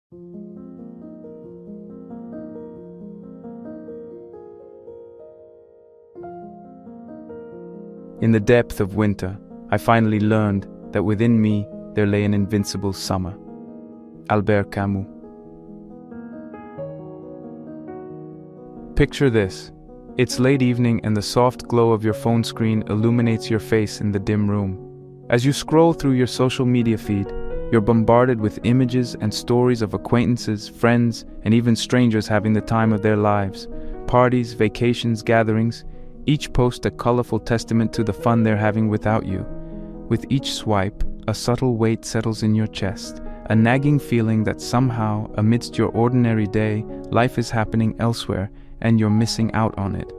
In the depth of winter, I finally learned that within me there lay an invincible summer. Albert Camus. Picture this. It's late evening and the soft glow of your phone screen illuminates your face in the dim room. As you scroll through your social media feed, you're bombarded with images and stories of acquaintances, friends, and even strangers having the time of their lives. Parties, vacations, gatherings, each post a colorful testament to the fun they're having without you. With each swipe, a subtle weight settles in your chest, a nagging feeling that somehow, amidst your ordinary day, life is happening elsewhere and you're missing out on it.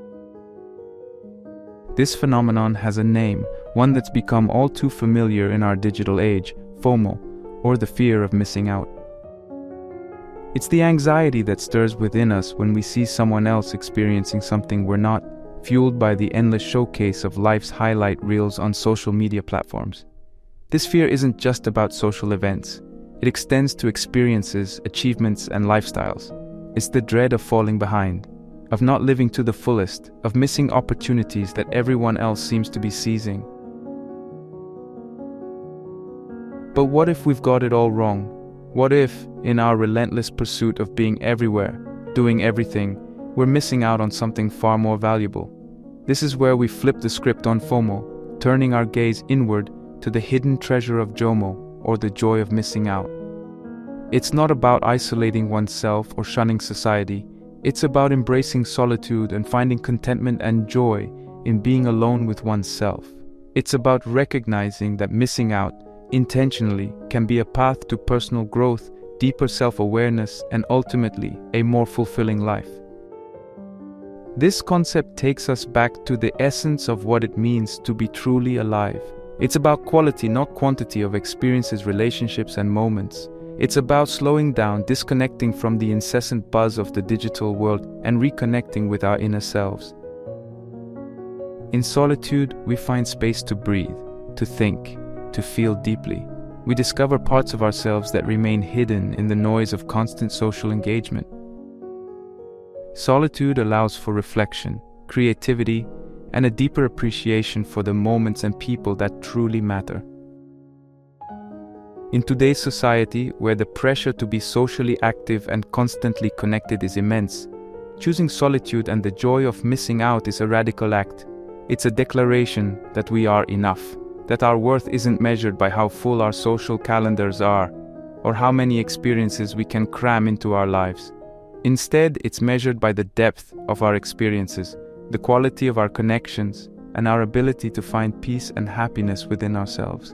This phenomenon has a name, one that's become all too familiar in our digital age: FOMO, or the fear of missing out. It's the anxiety that stirs within us when we see someone else experiencing something we're not, fueled by the endless showcase of life's highlight reels on social media platforms. This fear isn't just about social events. It extends to experiences, achievements, and lifestyles. It's the dread of falling behind, of not living to the fullest, of missing opportunities that everyone else seems to be seizing. But what if we've got it all wrong? What if, in our relentless pursuit of being everywhere, doing everything, we're missing out on something far more valuable? This is where we flip the script on FOMO, turning our gaze inward to the hidden treasure of JOMO, or the joy of missing out. It's not about isolating oneself or shunning society. It's about embracing solitude and finding contentment and joy in being alone with oneself. It's about recognizing that missing out, intentionally, can be a path to personal growth, deeper self-awareness, and ultimately, a more fulfilling life. This concept takes us back to the essence of what it means to be truly alive. It's about quality, not quantity, of experiences, relationships, and moments. It's about slowing down, disconnecting from the incessant buzz of the digital world, and reconnecting with our inner selves. In solitude, we find space to breathe, to think, to feel deeply. We discover parts of ourselves that remain hidden in the noise of constant social engagement. Solitude allows for reflection, creativity, and a deeper appreciation for the moments and people that truly matter. In today's society, where the pressure to be socially active and constantly connected is immense, choosing solitude and the joy of missing out is a radical act. It's a declaration that we are enough, that our worth isn't measured by how full our social calendars are, or how many experiences we can cram into our lives. Instead, it's measured by the depth of our experiences, the quality of our connections, and our ability to find peace and happiness within ourselves.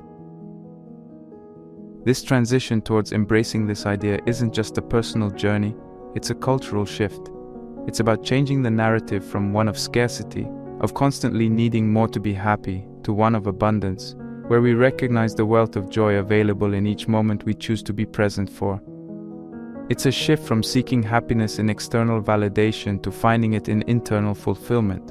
This transition towards embracing this idea isn't just a personal journey, it's a cultural shift. It's about changing the narrative from one of scarcity, of constantly needing more to be happy, to one of abundance, where we recognize the wealth of joy available in each moment we choose to be present for. It's a shift from seeking happiness in external validation to finding it in internal fulfillment.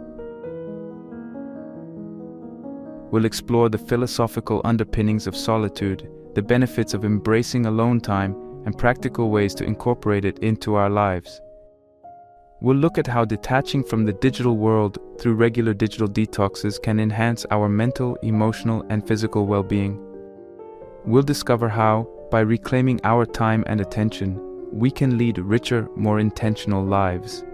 We'll explore the philosophical underpinnings of solitude, the benefits of embracing alone time, and practical ways to incorporate it into our lives. We'll look at how detaching from the digital world through regular digital detoxes can enhance our mental, emotional, and physical well-being. We'll discover how, by reclaiming our time and attention, we can lead richer, more intentional lives.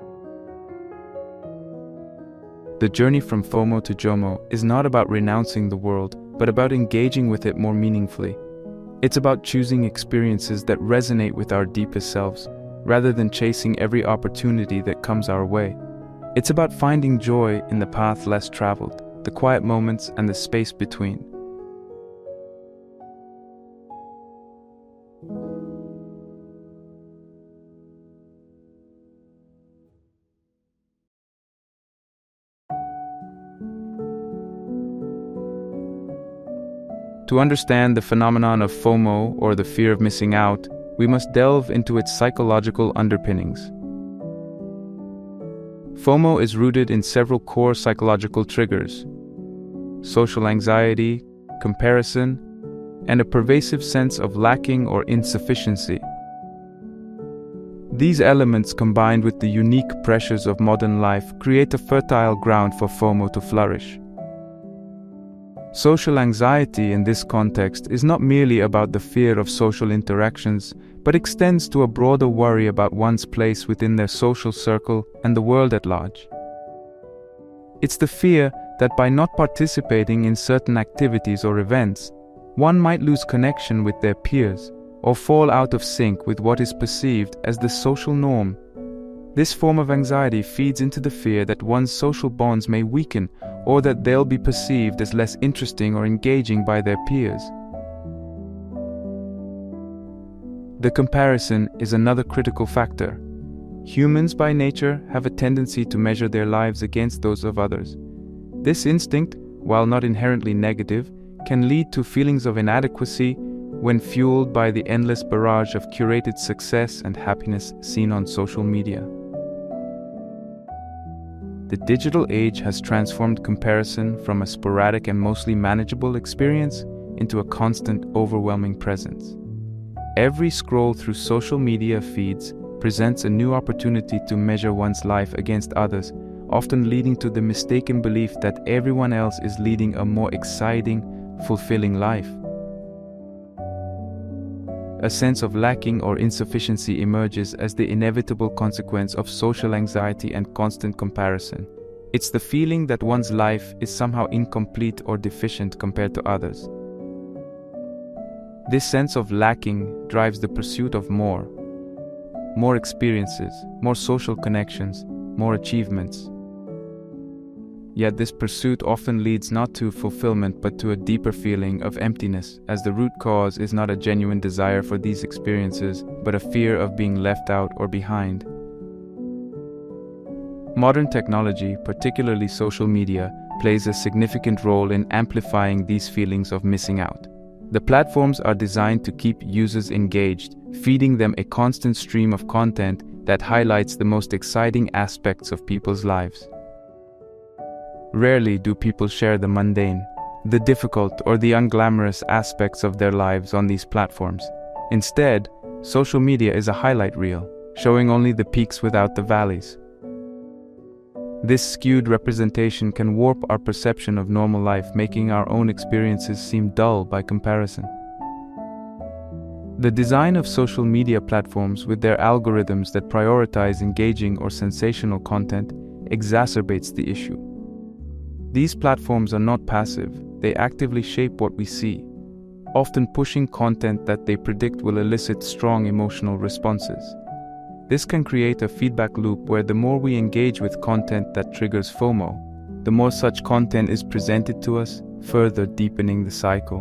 The journey from FOMO to JOMO is not about renouncing the world, but about engaging with it more meaningfully. It's about choosing experiences that resonate with our deepest selves, rather than chasing every opportunity that comes our way. It's about finding joy in the path less traveled, the quiet moments and the space between. To understand the phenomenon of FOMO, or the fear of missing out, we must delve into its psychological underpinnings. FOMO is rooted in several core psychological triggers: social anxiety, comparison, and a pervasive sense of lacking or insufficiency. These elements, combined with the unique pressures of modern life, create a fertile ground for FOMO to flourish. Social anxiety in this context is not merely about the fear of social interactions, but extends to a broader worry about one's place within their social circle and the world at large. It's the fear that by not participating in certain activities or events, one might lose connection with their peers or fall out of sync with what is perceived as the social norm. This form of anxiety feeds into the fear that one's social bonds may weaken or that they'll be perceived as less interesting or engaging by their peers. The comparison is another critical factor. Humans by nature have a tendency to measure their lives against those of others. This instinct, while not inherently negative, can lead to feelings of inadequacy when fueled by the endless barrage of curated success and happiness seen on social media. The digital age has transformed comparison from a sporadic and mostly manageable experience into a constant, overwhelming presence. Every scroll through social media feeds presents a new opportunity to measure one's life against others, often leading to the mistaken belief that everyone else is leading a more exciting, fulfilling life. A sense of lacking or insufficiency emerges as the inevitable consequence of social anxiety and constant comparison. It's the feeling that one's life is somehow incomplete or deficient compared to others. This sense of lacking drives the pursuit of more experiences, more social connections, more achievements. Yet this pursuit often leads not to fulfillment but to a deeper feeling of emptiness, as the root cause is not a genuine desire for these experiences, but a fear of being left out or behind. Modern technology, particularly social media, plays a significant role in amplifying these feelings of missing out. The platforms are designed to keep users engaged, feeding them a constant stream of content that highlights the most exciting aspects of people's lives. Rarely do people share the mundane, the difficult, or the unglamorous aspects of their lives on these platforms. Instead, social media is a highlight reel, showing only the peaks without the valleys. This skewed representation can warp our perception of normal life, making our own experiences seem dull by comparison. The design of social media platforms, with their algorithms that prioritize engaging or sensational content, exacerbates the issue. These platforms are not passive, they actively shape what we see, often pushing content that they predict will elicit strong emotional responses. This can create a feedback loop where the more we engage with content that triggers FOMO, the more such content is presented to us, further deepening the cycle.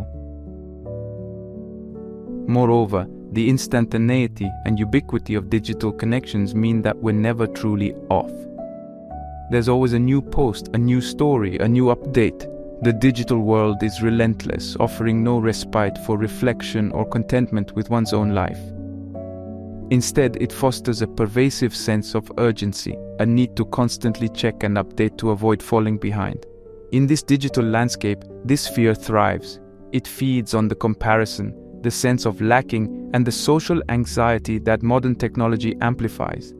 Moreover, the instantaneity and ubiquity of digital connections mean that we're never truly off. There's always a new post, a new story, a new update. The digital world is relentless, offering no respite for reflection or contentment with one's own life. Instead, it fosters a pervasive sense of urgency, a need to constantly check and update to avoid falling behind. In this digital landscape, this fear thrives. It feeds on the comparison, the sense of lacking, and the social anxiety that modern technology amplifies.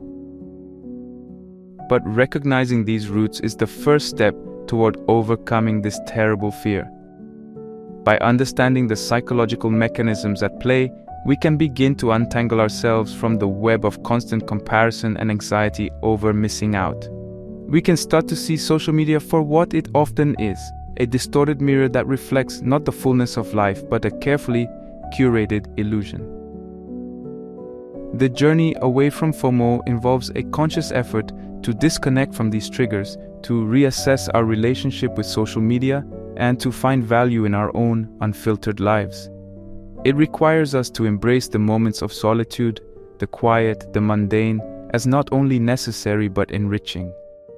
But recognizing these roots is the first step toward overcoming this terrible fear. By understanding the psychological mechanisms at play, we can begin to untangle ourselves from the web of constant comparison and anxiety over missing out. We can start to see social media for what it often is, a distorted mirror that reflects not the fullness of life, but a carefully curated illusion. The journey away from FOMO involves a conscious effort to disconnect from these triggers, to reassess our relationship with social media, and to find value in our own unfiltered lives. It requires us to embrace the moments of solitude, the quiet, the mundane, as not only necessary but enriching.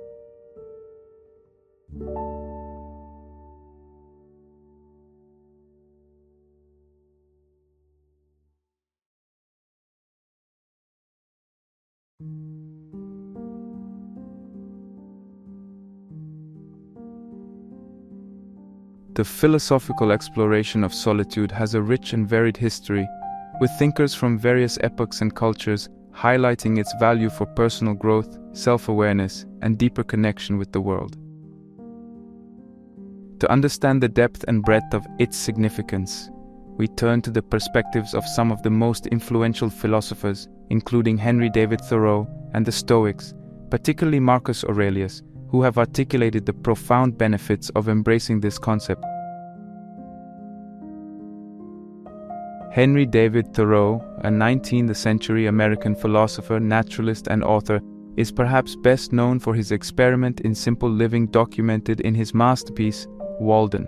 The philosophical exploration of solitude has a rich and varied history, with thinkers from various epochs and cultures highlighting its value for personal growth, self-awareness, and deeper connection with the world. To understand the depth and breadth of its significance, we turn to the perspectives of some of the most influential philosophers, including Henry David Thoreau and the Stoics, particularly Marcus Aurelius, who have articulated the profound benefits of embracing this concept. Henry David Thoreau, a 19th-century American philosopher, naturalist, and author, is perhaps best known for his experiment in simple living documented in his masterpiece, Walden.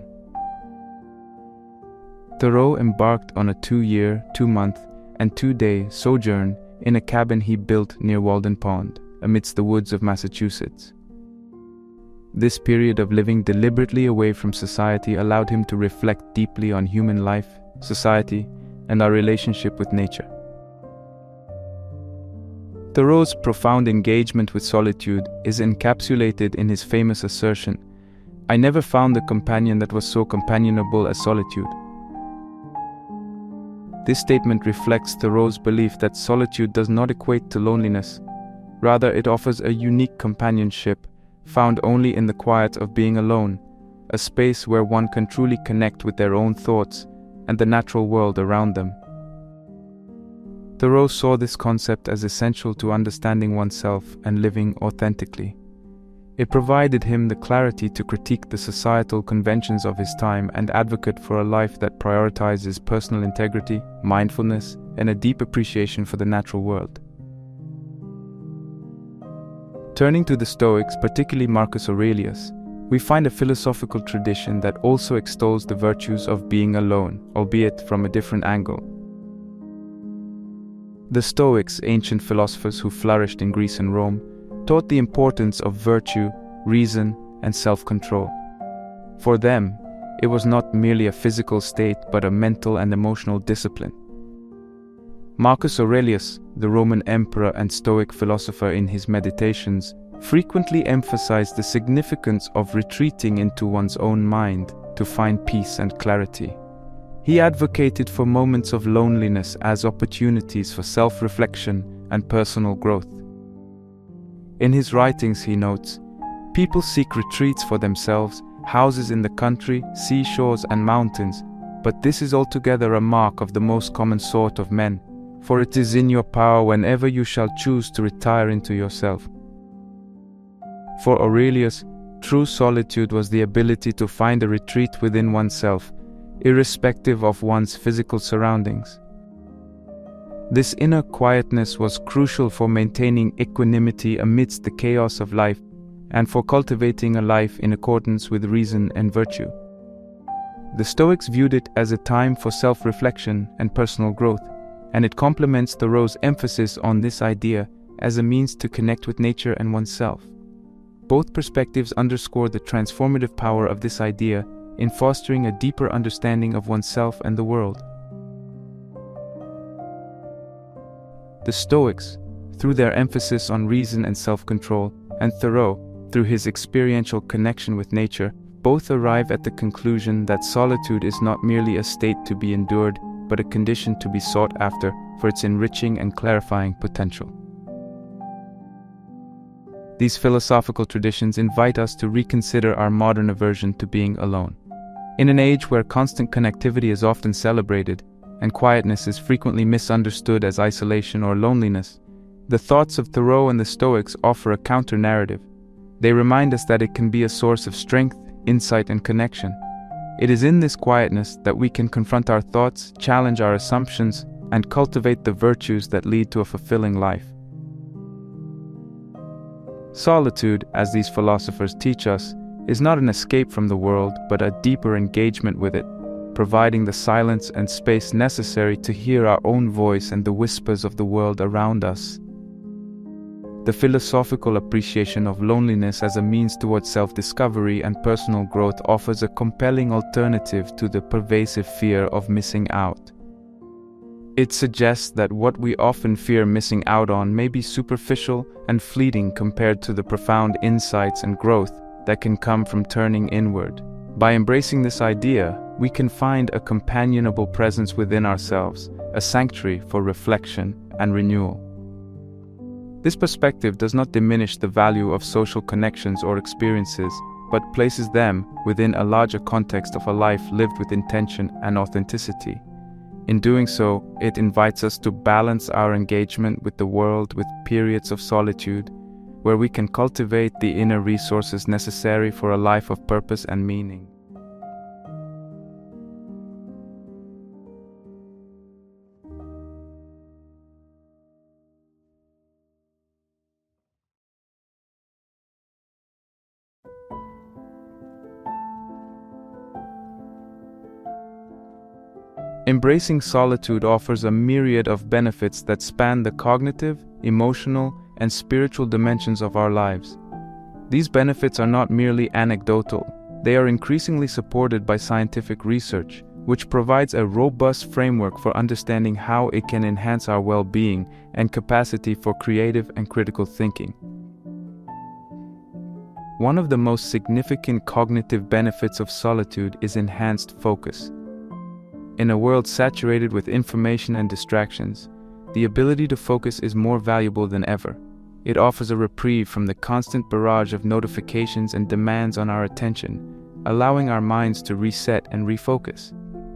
Thoreau embarked on a 2-year, 2-month, and 2-day sojourn in a cabin he built near Walden Pond, amidst the woods of Massachusetts. This period of living deliberately away from society allowed him to reflect deeply on human life, society, and our relationship with nature. Thoreau's profound engagement with solitude is encapsulated in his famous assertion, "I never found a companion that was so companionable as solitude." This statement reflects Thoreau's belief that solitude does not equate to loneliness. Rather, it offers a unique companionship found only in the quiet of being alone, a space where one can truly connect with their own thoughts and the natural world around them. Thoreau saw this concept as essential to understanding oneself and living authentically. It provided him the clarity to critique the societal conventions of his time and advocate for a life that prioritizes personal integrity, mindfulness, and a deep appreciation for the natural world. Turning to the Stoics, particularly Marcus Aurelius, we find a philosophical tradition that also extols the virtues of being alone, albeit from a different angle. The Stoics, ancient philosophers who flourished in Greece and Rome, taught the importance of virtue, reason, and self-control. For them, it was not merely a physical state but a mental and emotional discipline. Marcus Aurelius, the Roman emperor and Stoic philosopher, in his Meditations, frequently emphasized the significance of retreating into one's own mind to find peace and clarity. He advocated for moments of loneliness as opportunities for self-reflection and personal growth. In his writings, he notes, "People seek retreats for themselves, houses in the country, seashores, and mountains, but this is altogether a mark of the most common sort of men, for it is in your power whenever you shall choose to retire into yourself." For Aurelius, true solitude was the ability to find a retreat within oneself, irrespective of one's physical surroundings. This inner quietness was crucial for maintaining equanimity amidst the chaos of life and for cultivating a life in accordance with reason and virtue. The Stoics viewed it as a time for self-reflection and personal growth, and it complements Thoreau's emphasis on this idea as a means to connect with nature and oneself. Both perspectives underscore the transformative power of this idea in fostering a deeper understanding of oneself and the world. The Stoics, through their emphasis on reason and self-control, and Thoreau, through his experiential connection with nature, both arrive at the conclusion that solitude is not merely a state to be endured, but a condition to be sought after for its enriching and clarifying potential. These philosophical traditions invite us to reconsider our modern aversion to being alone. In an age where constant connectivity is often celebrated, and quietness is frequently misunderstood as isolation or loneliness, the thoughts of Thoreau and the Stoics offer a counter-narrative. They remind us that it can be a source of strength, insight, and connection. It is in this quietness that we can confront our thoughts, challenge our assumptions, and cultivate the virtues that lead to a fulfilling life. Solitude, as these philosophers teach us, is not an escape from the world, but a deeper engagement with it, providing the silence and space necessary to hear our own voice and the whispers of the world around us. The philosophical appreciation of loneliness as a means towards self-discovery and personal growth offers a compelling alternative to the pervasive fear of missing out. It suggests that what we often fear missing out on may be superficial and fleeting compared to the profound insights and growth that can come from turning inward. By embracing this idea, we can find a companionable presence within ourselves, a sanctuary for reflection and renewal. This perspective does not diminish the value of social connections or experiences, but places them within a larger context of a life lived with intention and authenticity. In doing so, it invites us to balance our engagement with the world with periods of solitude, where we can cultivate the inner resources necessary for a life of purpose and meaning. Embracing solitude offers a myriad of benefits that span the cognitive, emotional, and spiritual dimensions of our lives. These benefits are not merely anecdotal, they are increasingly supported by scientific research, which provides a robust framework for understanding how it can enhance our well-being and capacity for creative and critical thinking. One of the most significant cognitive benefits of solitude is enhanced focus. In a world saturated with information and distractions, the ability to focus is more valuable than ever. It offers a reprieve from the constant barrage of notifications and demands on our attention, allowing our minds to reset and refocus.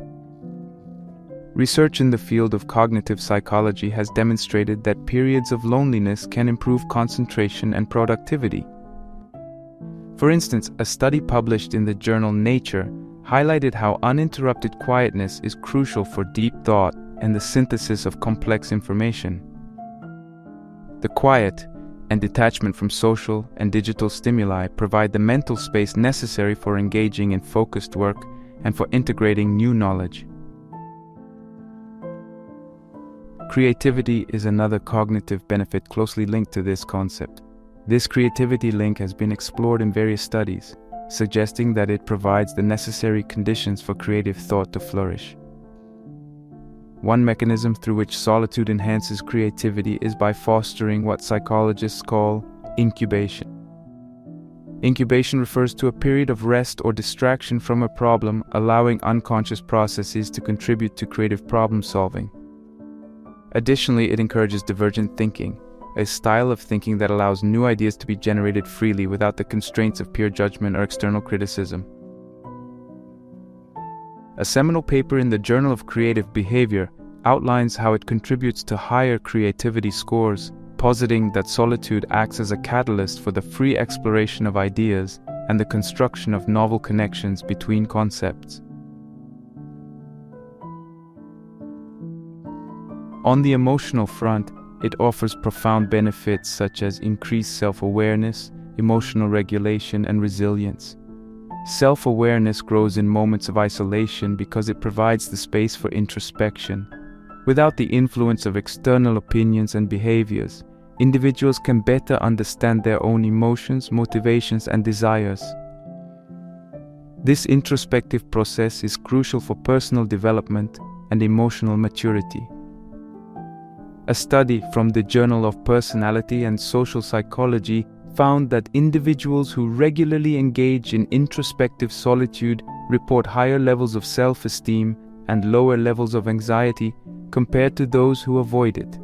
Research in the field of cognitive psychology has demonstrated that periods of loneliness can improve concentration and productivity. For instance, a study published in the journal Nature highlighted how uninterrupted quietness is crucial for deep thought and the synthesis of complex information. The quiet and detachment from social and digital stimuli provide the mental space necessary for engaging in focused work and for integrating new knowledge. Creativity is another cognitive benefit closely linked to this concept. This creativity link has been explored in various studies, suggesting that it provides the necessary conditions for creative thought to flourish. One mechanism through which solitude enhances creativity is by fostering what psychologists call incubation. Incubation refers to a period of rest or distraction from a problem, allowing unconscious processes to contribute to creative problem solving. Additionally, it encourages divergent thinking, a style of thinking that allows new ideas to be generated freely without the constraints of peer judgment or external criticism. A seminal paper in the Journal of Creative Behavior outlines how it contributes to higher creativity scores, positing that solitude acts as a catalyst for the free exploration of ideas and the construction of novel connections between concepts. On the emotional front, it offers profound benefits such as increased self-awareness, emotional regulation, and resilience. Self-awareness grows in moments of isolation because it provides the space for introspection. Without the influence of external opinions and behaviors, individuals can better understand their own emotions, motivations, and desires. This introspective process is crucial for personal development and emotional maturity. A study from the Journal of Personality and Social Psychology found that individuals who regularly engage in introspective solitude report higher levels of self-esteem and lower levels of anxiety compared to those who avoid it.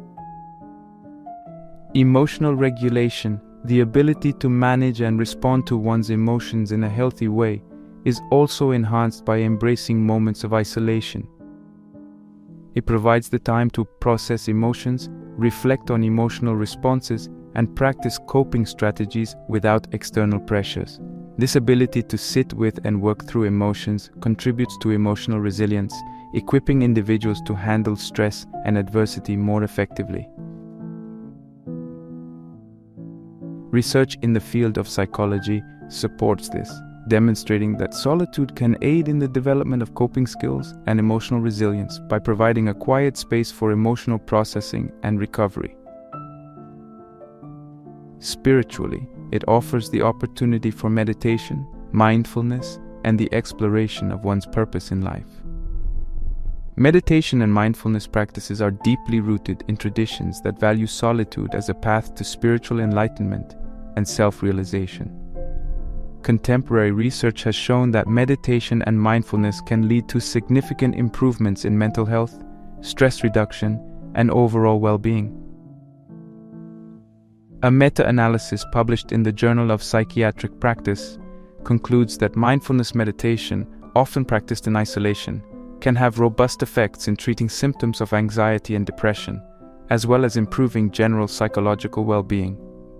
Emotional regulation, the ability to manage and respond to one's emotions in a healthy way, is also enhanced by embracing moments of isolation. It provides the time to process emotions, reflect on emotional responses, and practice coping strategies without external pressures. This ability to sit with and work through emotions contributes to emotional resilience, equipping individuals to handle stress and adversity more effectively. Research in the field of psychology supports this, demonstrating that solitude can aid in the development of coping skills and emotional resilience by providing a quiet space for emotional processing and recovery. Spiritually, it offers the opportunity for meditation, mindfulness, and the exploration of one's purpose in life. Meditation and mindfulness practices are deeply rooted in traditions that value solitude as a path to spiritual enlightenment and self-realization. Contemporary research has shown that meditation and mindfulness can lead to significant improvements in mental health, stress reduction, and overall well-being. A meta-analysis published in the Journal of Psychiatric Practice concludes that mindfulness meditation, often practiced in isolation, can have robust effects in treating symptoms of anxiety and depression, as well as improving general psychological well-being.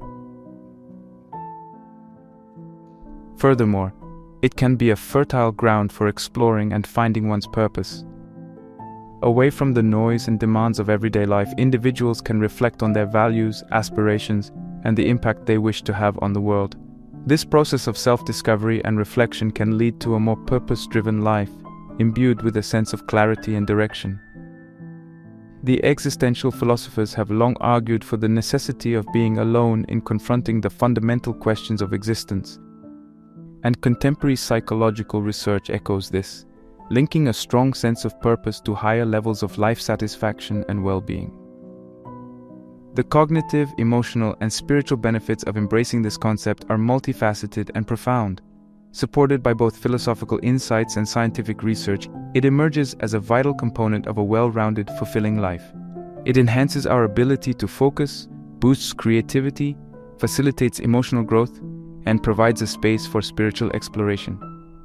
Furthermore, it can be a fertile ground for exploring and finding one's purpose. Away from the noise and demands of everyday life, individuals can reflect on their values, aspirations, and the impact they wish to have on the world. This process of self-discovery and reflection can lead to a more purpose-driven life, imbued with a sense of clarity and direction. The existential philosophers have long argued for the necessity of being alone in confronting the fundamental questions of existence. And contemporary psychological research echoes this, linking a strong sense of purpose to higher levels of life satisfaction and well-being. The cognitive, emotional, and spiritual benefits of embracing this concept are multifaceted and profound. Supported by both philosophical insights and scientific research, it emerges as a vital component of a well-rounded, fulfilling life. It enhances our ability to focus, boosts creativity, facilitates emotional growth, and provides a space for spiritual exploration.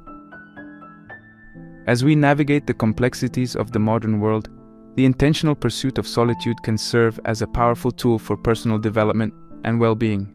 As we navigate the complexities of the modern world, the intentional pursuit of solitude can serve as a powerful tool for personal development and well-being.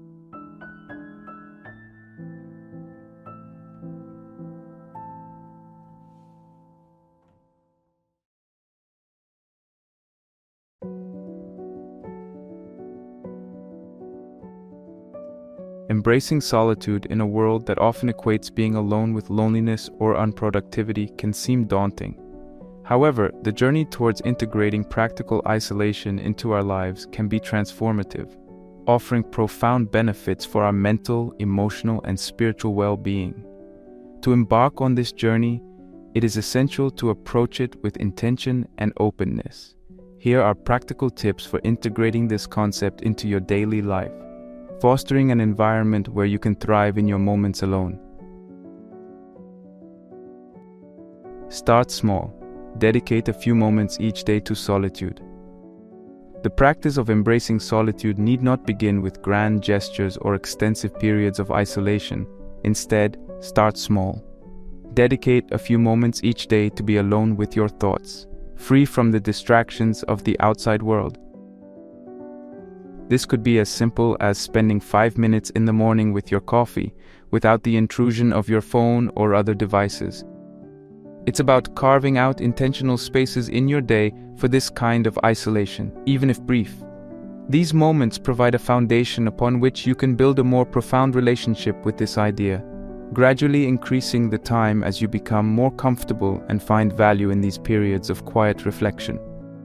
Embracing solitude in a world that often equates being alone with loneliness or unproductivity can seem daunting. However, the journey towards integrating practical isolation into our lives can be transformative, offering profound benefits for our mental, emotional, and spiritual well-being. To embark on this journey, it is essential to approach it with intention and openness. Here are practical tips for integrating this concept into your daily life, fostering an environment where you can thrive in your moments alone. Start small. Dedicate a few moments each day to solitude. The practice of embracing solitude need not begin with grand gestures or extensive periods of isolation. Instead, start small. Dedicate a few moments each day to be alone with your thoughts, free from the distractions of the outside world. This could be as simple as spending 5 minutes in the morning with your coffee, without the intrusion of your phone or other devices. It's about carving out intentional spaces in your day for this kind of isolation, even if brief. These moments provide a foundation upon which you can build a more profound relationship with this idea, gradually increasing the time as you become more comfortable and find value in these periods of quiet reflection.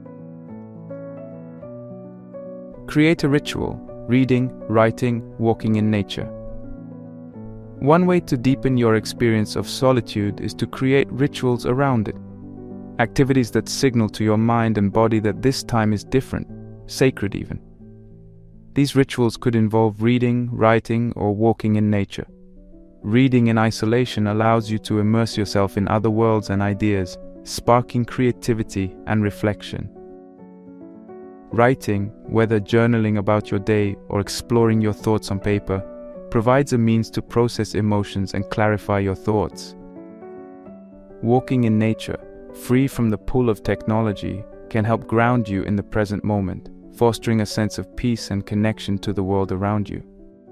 Create a ritual: reading, writing, walking in nature. One way to deepen your experience of solitude is to create rituals around it. Activities that signal to your mind and body that this time is different, sacred even. These rituals could involve reading, writing, or walking in nature. Reading in isolation allows you to immerse yourself in other worlds and ideas, sparking creativity and reflection. Writing, whether journaling about your day or exploring your thoughts on paper, provides a means to process emotions and clarify your thoughts. Walking in nature, free from the pull of technology, can help ground you in the present moment, fostering a sense of peace and connection to the world around you.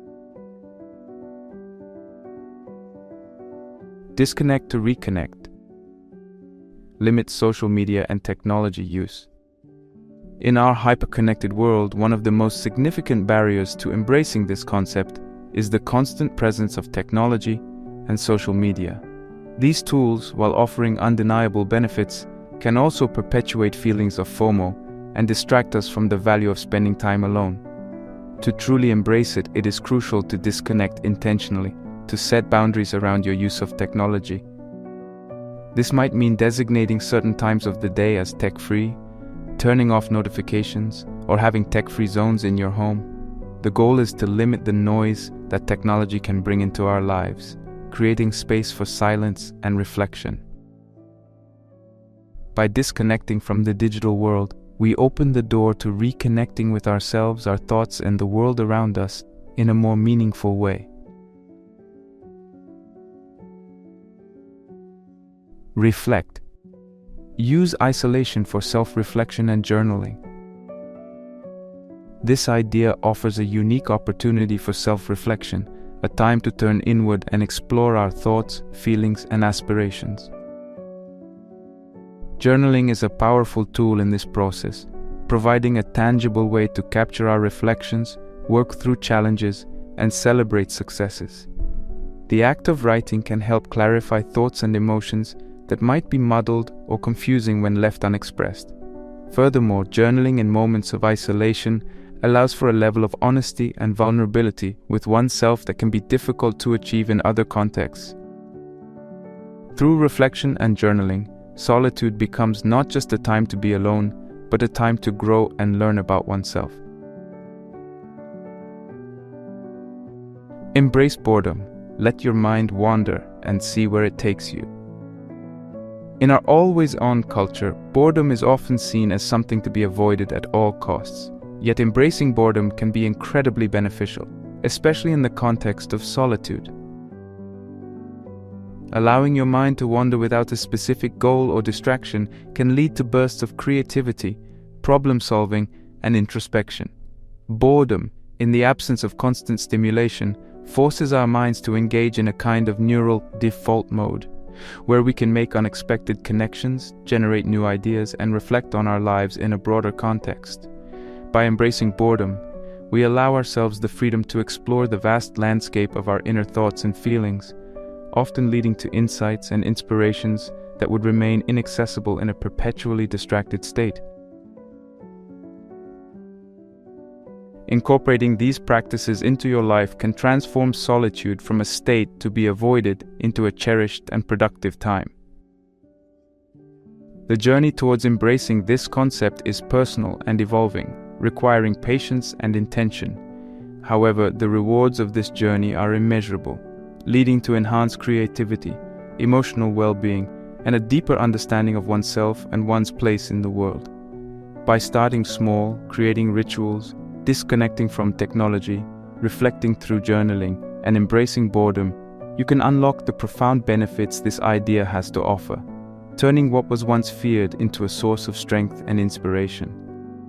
Disconnect to reconnect. Limit social media and technology use. In our hyper-connected world, one of the most significant barriers to embracing this concept is the constant presence of technology and social media. These tools, while offering undeniable benefits, can also perpetuate feelings of FOMO and distract us from the value of spending time alone. To truly embrace it, it is crucial to disconnect intentionally, to set boundaries around your use of technology. This might mean designating certain times of the day as tech-free, turning off notifications, or having tech-free zones in your home. The goal is to limit the noise that technology can bring into our lives, creating space for silence and reflection. By disconnecting from the digital world, we open the door to reconnecting with ourselves, our thoughts, and the world around us in a more meaningful way. Reflect. Use isolation for self-reflection and journaling. This idea offers a unique opportunity for self-reflection, a time to turn inward and explore our thoughts, feelings, and aspirations. Journaling is a powerful tool in this process, providing a tangible way to capture our reflections, work through challenges, and celebrate successes. The act of writing can help clarify thoughts and emotions that might be muddled or confusing when left unexpressed. Furthermore, journaling in moments of isolation allows for a level of honesty and vulnerability with oneself that can be difficult to achieve in other contexts. Through reflection and journaling, solitude becomes not just a time to be alone, but a time to grow and learn about oneself. Embrace boredom. Let your mind wander and see where it takes you. In our always-on culture, boredom is often seen as something to be avoided at all costs. Yet embracing boredom can be incredibly beneficial, especially in the context of solitude. Allowing your mind to wander without a specific goal or distraction can lead to bursts of creativity, problem-solving, and introspection. Boredom, in the absence of constant stimulation, forces our minds to engage in a kind of neural default mode, where we can make unexpected connections, generate new ideas, and reflect on our lives in a broader context. By embracing boredom, we allow ourselves the freedom to explore the vast landscape of our inner thoughts and feelings, often leading to insights and inspirations that would remain inaccessible in a perpetually distracted state. Incorporating these practices into your life can transform solitude from a state to be avoided into a cherished and productive time. The journey towards embracing this concept is personal and evolving, requiring patience and intention. However, the rewards of this journey are immeasurable, leading to enhanced creativity, emotional well-being, and a deeper understanding of oneself and one's place in the world. By starting small, creating rituals, disconnecting from technology, reflecting through journaling, and embracing boredom, you can unlock the profound benefits this idea has to offer, turning what was once feared into a source of strength and inspiration.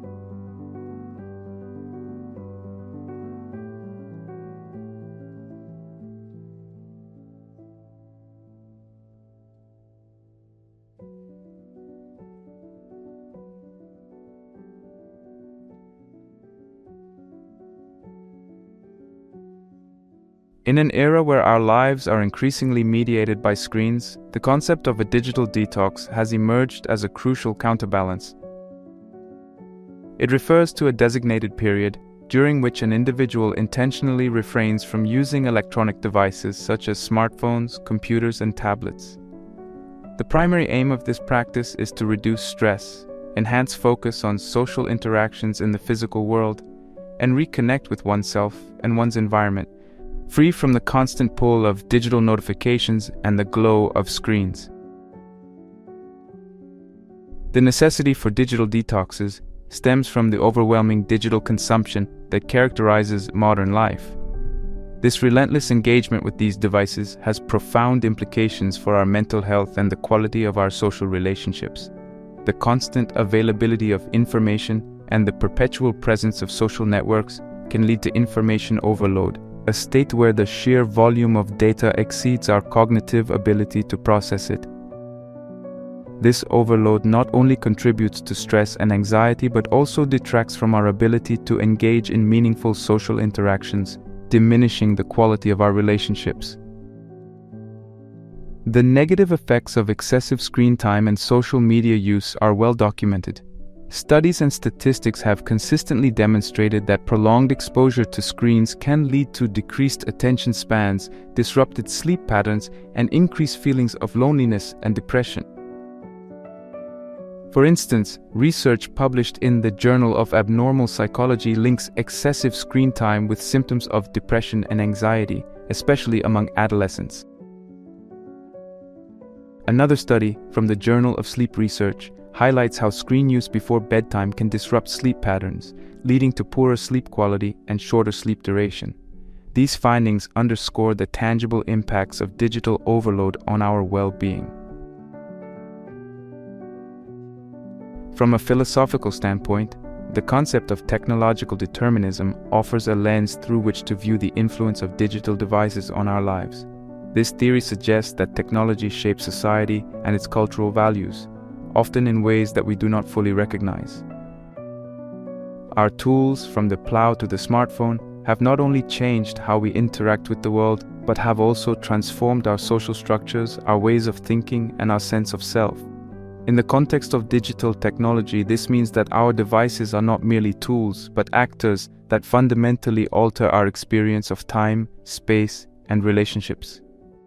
In an era where our lives are increasingly mediated by screens, the concept of a digital detox has emerged as a crucial counterbalance. It refers to a designated period during which an individual intentionally refrains from using electronic devices such as smartphones, computers, and tablets. The primary aim of this practice is to reduce stress, enhance focus on social interactions in the physical world, and reconnect with oneself and one's environment, free from the constant pull of digital notifications and the glow of screens. The necessity for digital detoxes stems from the overwhelming digital consumption that characterizes modern life. This relentless engagement with these devices has profound implications for our mental health and the quality of our social relationships. The constant availability of information and the perpetual presence of social networks can lead to information overload, a state where the sheer volume of data exceeds our cognitive ability to process it. This overload not only contributes to stress and anxiety but also detracts from our ability to engage in meaningful social interactions, diminishing the quality of our relationships. The negative effects of excessive screen time and social media use are well documented. Studies and statistics have consistently demonstrated that prolonged exposure to screens can lead to decreased attention spans, disrupted sleep patterns, and increased feelings of loneliness and depression. For instance, research published in the Journal of Abnormal Psychology links excessive screen time with symptoms of depression and anxiety, especially among adolescents. Another study from the Journal of Sleep Research highlights how screen use before bedtime can disrupt sleep patterns, leading to poorer sleep quality and shorter sleep duration. These findings underscore the tangible impacts of digital overload on our well-being. From a philosophical standpoint, the concept of technological determinism offers a lens through which to view the influence of digital devices on our lives. This theory suggests that technology shapes society and its cultural values, often in ways that we do not fully recognize. Our tools, from the plow to the smartphone, have not only changed how we interact with the world, but have also transformed our social structures, our ways of thinking, and our sense of self. In the context of digital technology, this means that our devices are not merely tools, but actors that fundamentally alter our experience of time, space, and relationships.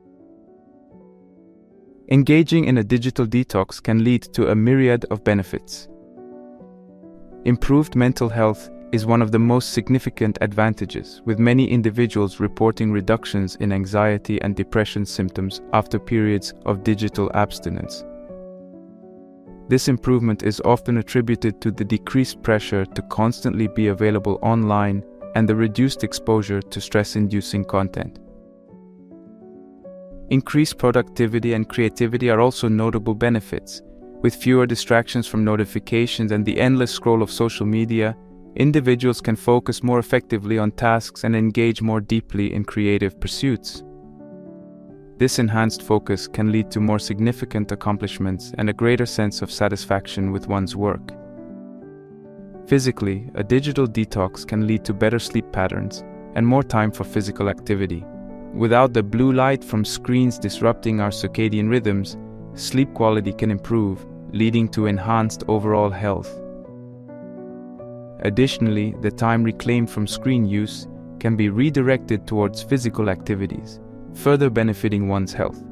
Engaging in a digital detox can lead to a myriad of benefits. Improved mental health is one of the most significant advantages, with many individuals reporting reductions in anxiety and depression symptoms after periods of digital abstinence. This improvement is often attributed to the decreased pressure to constantly be available online and the reduced exposure to stress-inducing content. Increased productivity and creativity are also notable benefits. With fewer distractions from notifications and the endless scroll of social media, individuals can focus more effectively on tasks and engage more deeply in creative pursuits. This enhanced focus can lead to more significant accomplishments and a greater sense of satisfaction with one's work. Physically, a digital detox can lead to better sleep patterns and more time for physical activity. Without the blue light from screens disrupting our circadian rhythms, sleep quality can improve, leading to enhanced overall health. Additionally, the time reclaimed from screen use can be redirected towards physical activities, further benefiting one's health.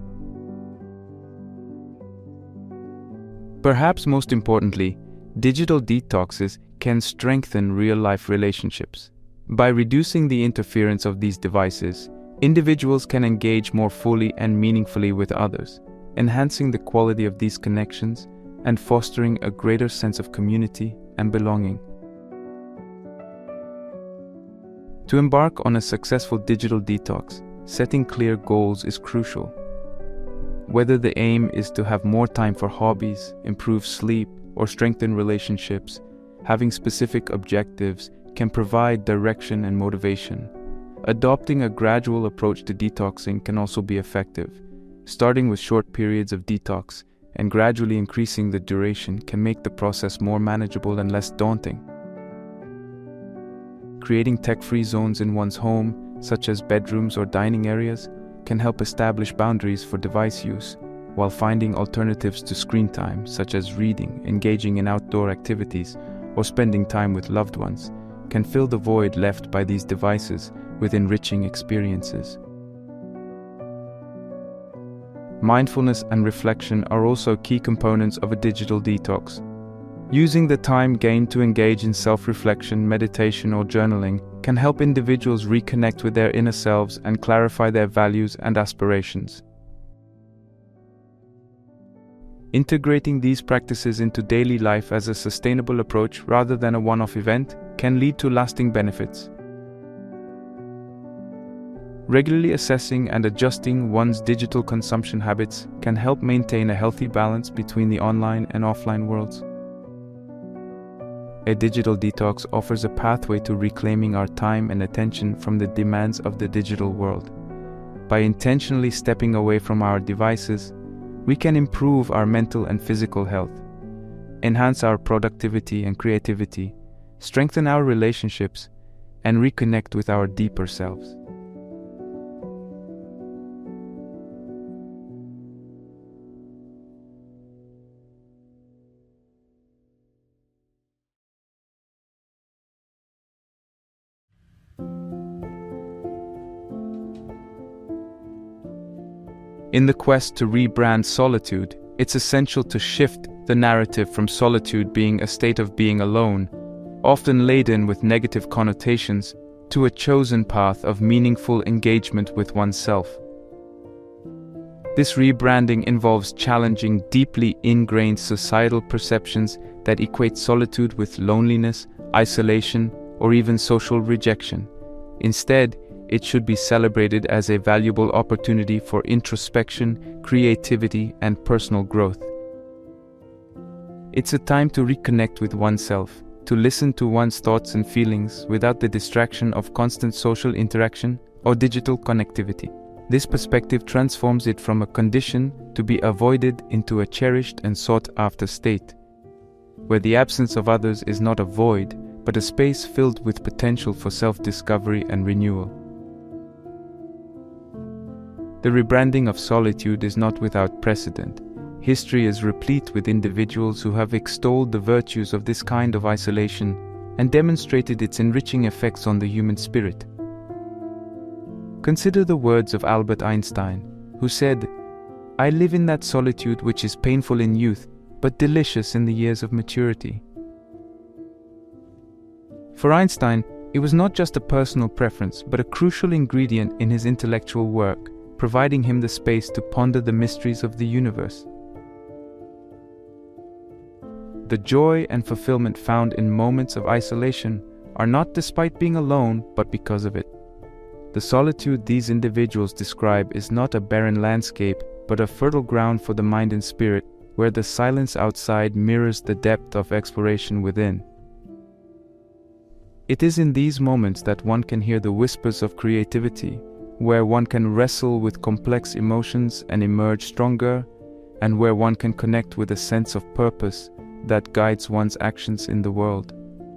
Perhaps most importantly, digital detoxes can strengthen real-life relationships. By reducing the interference of these devices, individuals can engage more fully and meaningfully with others, enhancing the quality of these connections and fostering a greater sense of community and belonging. To embark on a successful digital detox, setting clear goals is crucial. Whether the aim is to have more time for hobbies, improve sleep, or strengthen relationships, having specific objectives can provide direction and motivation. Adopting a gradual approach to detoxing can also be effective. Starting with short periods of detox and gradually increasing the duration can make the process more manageable and less daunting. Creating tech-free zones in one's home, such as bedrooms or dining areas, can help establish boundaries for device use, while finding alternatives to screen time, such as reading, engaging in outdoor activities, or spending time with loved ones, can fill the void left by these devices with enriching experiences. Mindfulness and reflection are also key components of a digital detox. Using the time gained to engage in self-reflection, meditation, or journaling can help individuals reconnect with their inner selves and clarify their values and aspirations. Integrating these practices into daily life as a sustainable approach rather than a one-off event can lead to lasting benefits. Regularly assessing and adjusting one's digital consumption habits can help maintain a healthy balance between the online and offline worlds. A digital detox offers a pathway to reclaiming our time and attention from the demands of the digital world. By intentionally stepping away from our devices, we can improve our mental and physical health, enhance our productivity and creativity, strengthen our relationships, and reconnect with our deeper selves. In the quest to rebrand solitude, it's essential to shift the narrative from solitude being a state of being alone, often laden with negative connotations, to a chosen path of meaningful engagement with oneself. This rebranding involves challenging deeply ingrained societal perceptions that equate solitude with loneliness, isolation, or even social rejection. Instead, it should be celebrated as a valuable opportunity for introspection, creativity, and personal growth. It's a time to reconnect with oneself, to listen to one's thoughts and feelings without the distraction of constant social interaction or digital connectivity. This perspective transforms it from a condition to be avoided into a cherished and sought-after state, where the absence of others is not a void, but a space filled with potential for self-discovery and renewal. The rebranding of solitude is not without precedent. History is replete with individuals who have extolled the virtues of this kind of isolation and demonstrated its enriching effects on the human spirit. Consider the words of Albert Einstein, who said, "I live in that solitude which is painful in youth, but delicious in the years of maturity." For Einstein, it was not just a personal preference, but a crucial ingredient in his intellectual work, providing him the space to ponder the mysteries of the universe. The joy and fulfillment found in moments of isolation are not despite being alone, but because of it. The solitude these individuals describe is not a barren landscape, but a fertile ground for the mind and spirit, where the silence outside mirrors the depth of exploration within. It is in these moments that one can hear the whispers of creativity, where one can wrestle with complex emotions and emerge stronger, and where one can connect with a sense of purpose that guides one's actions in the world.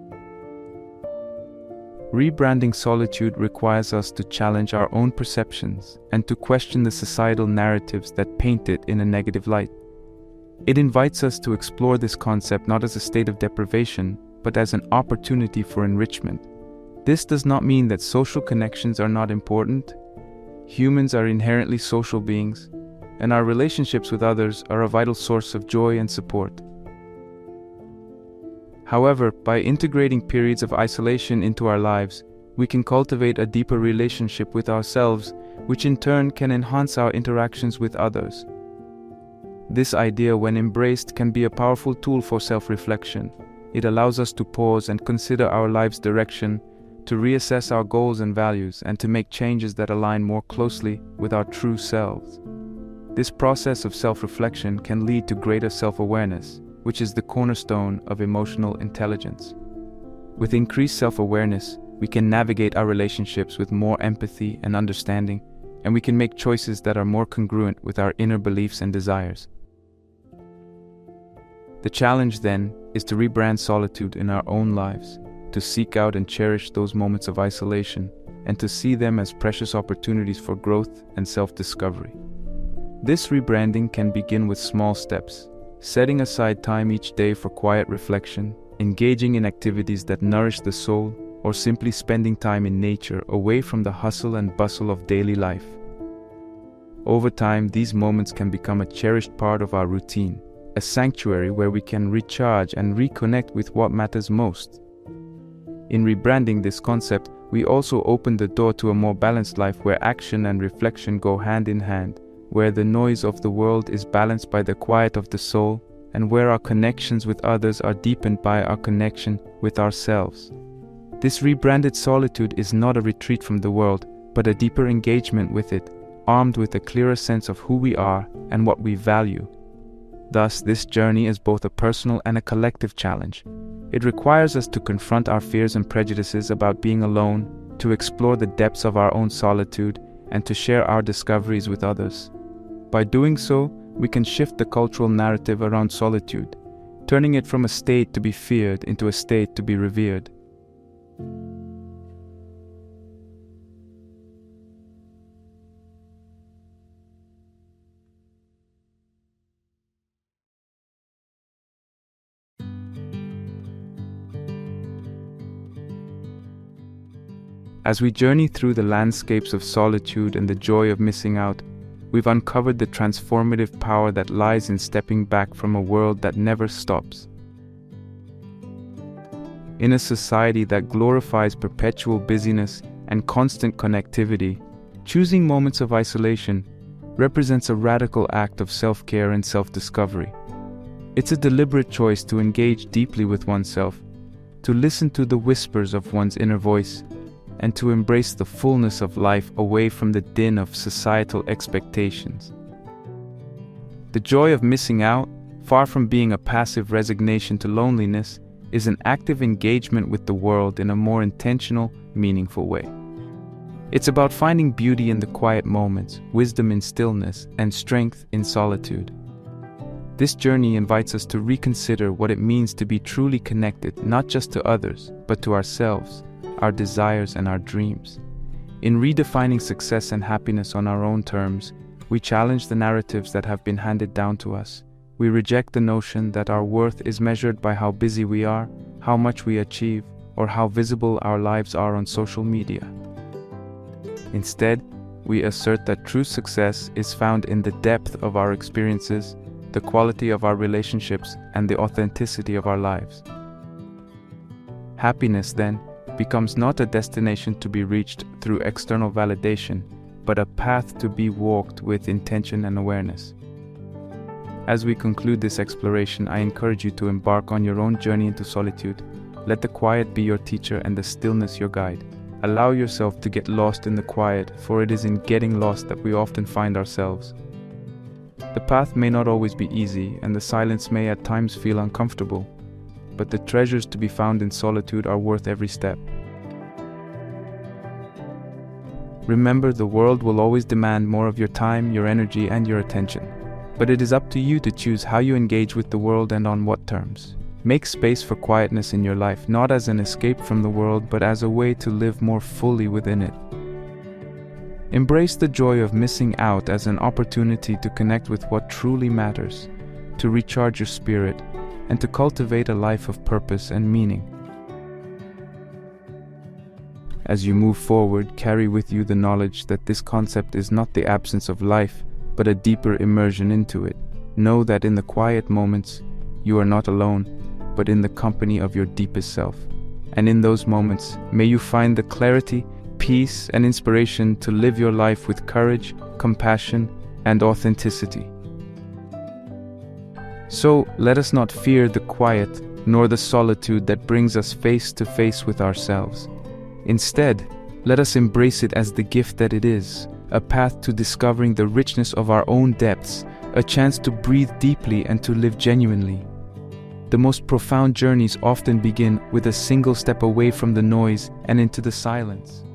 Rebranding solitude requires us to challenge our own perceptions and to question the societal narratives that paint it in a negative light. It invites us to explore this concept not as a state of deprivation, but as an opportunity for enrichment. This does not mean that social connections are not important. Humans are inherently social beings, and our relationships with others are a vital source of joy and support. However, by integrating periods of isolation into our lives, we can cultivate a deeper relationship with ourselves, which in turn can enhance our interactions with others. This idea, when embraced, can be a powerful tool for self-reflection. It allows us to pause and consider our life's direction, to reassess our goals and values, and to make changes that align more closely with our true selves. This process of self-reflection can lead to greater self-awareness, which is the cornerstone of emotional intelligence. With increased self-awareness, we can navigate our relationships with more empathy and understanding, and we can make choices that are more congruent with our inner beliefs and desires. The challenge, then, is to rebrand solitude in our own lives, to seek out and cherish those moments of isolation, and to see them as precious opportunities for growth and self-discovery. This rebranding can begin with small steps, setting aside time each day for quiet reflection, engaging in activities that nourish the soul, or simply spending time in nature away from the hustle and bustle of daily life. Over time, these moments can become a cherished part of our routine, a sanctuary where we can recharge and reconnect with what matters most. In rebranding this concept, we also open the door to a more balanced life where action and reflection go hand in hand, where the noise of the world is balanced by the quiet of the soul, and where our connections with others are deepened by our connection with ourselves. This rebranded solitude is not a retreat from the world, but a deeper engagement with it, armed with a clearer sense of who we are and what we value. Thus, this journey is both a personal and a collective challenge. It requires us to confront our fears and prejudices about being alone, to explore the depths of our own solitude, and to share our discoveries with others. By doing so, we can shift the cultural narrative around solitude, turning it from a state to be feared into a state to be revered. As we journey through the landscapes of solitude and the joy of missing out, we've uncovered the transformative power that lies in stepping back from a world that never stops. In a society that glorifies perpetual busyness and constant connectivity, choosing moments of isolation, represents a radical act of self-care and self-discovery. It's a deliberate choice to engage deeply with oneself, to listen to the whispers of one's inner voice, and to embrace the fullness of life away from the din of societal expectations. The joy of missing out, far from being a passive resignation to loneliness, is an active engagement with the world in a more intentional, meaningful way. It's about finding beauty in the quiet moments, wisdom in stillness, and strength in solitude. This journey invites us to reconsider what it means to be truly connected, not just to others, but to ourselves, our desires, and our dreams. In redefining success and happiness on our own terms, we challenge the narratives that have been handed down to us. We reject the notion that our worth is measured by how busy we are, how much we achieve, or how visible our lives are on social media. Instead, we assert that true success is found in the depth of our experiences, the quality of our relationships, and the authenticity of our lives. Happiness, then, becomes not a destination to be reached through external validation, but a path to be walked with intention and awareness. As we conclude this exploration, I encourage you to embark on your own journey into solitude. Let the quiet be your teacher and the stillness your guide. Allow yourself to get lost in the quiet, for it is in getting lost that we often find ourselves. The path may not always be easy, and the silence may at times feel uncomfortable, but the treasures to be found in solitude are worth every step. Remember, the world will always demand more of your time, your energy, and your attention. But it is up to you to choose how you engage with the world and on what terms. Make space for quietness in your life, not as an escape from the world, but as a way to live more fully within it. Embrace the joy of missing out as an opportunity to connect with what truly matters, to recharge your spirit, and to cultivate a life of purpose and meaning. As you move forward, carry with you the knowledge that this concept is not the absence of life, but a deeper immersion into it. Know that in the quiet moments, you are not alone, but in the company of your deepest self. And in those moments, may you find the clarity, peace, and inspiration to live your life with courage, compassion, and authenticity. So, let us not fear the quiet, nor the solitude that brings us face to face with ourselves. Instead, let us embrace it as the gift that it is, a path to discovering the richness of our own depths, a chance to breathe deeply and to live genuinely. The most profound journeys often begin with a single step away from the noise and into the silence.